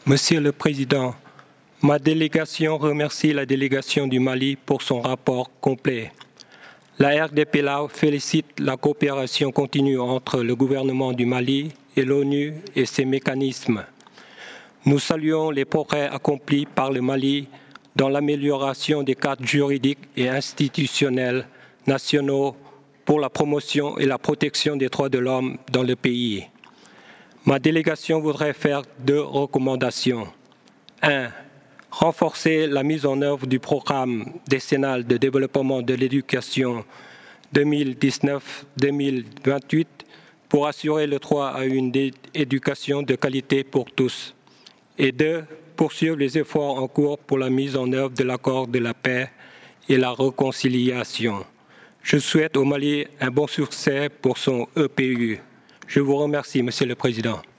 Monsieur le Président, ma délégation remercie la délégation du Mali pour son rapport complet. La RDPLA félicite la coopération continue entre le gouvernement du Mali et l'ONU et ses mécanismes. Nous saluons les progrès accomplis par le Mali dans l'amélioration des cadres juridiques et institutionnels nationaux pour la promotion et la protection des droits de l'homme dans le pays. Ma délégation voudrait faire 2 recommandations. 1. Renforcer la mise en œuvre du programme décennal de développement de l'éducation 2019-2028 pour assurer le droit à une éducation de qualité pour tous. Et 2. Poursuivre les efforts en cours pour la mise en œuvre de l'accord de la paix et la réconciliation. Je souhaite au Mali un bon succès pour son EPU. Je vous remercie, Monsieur le Président.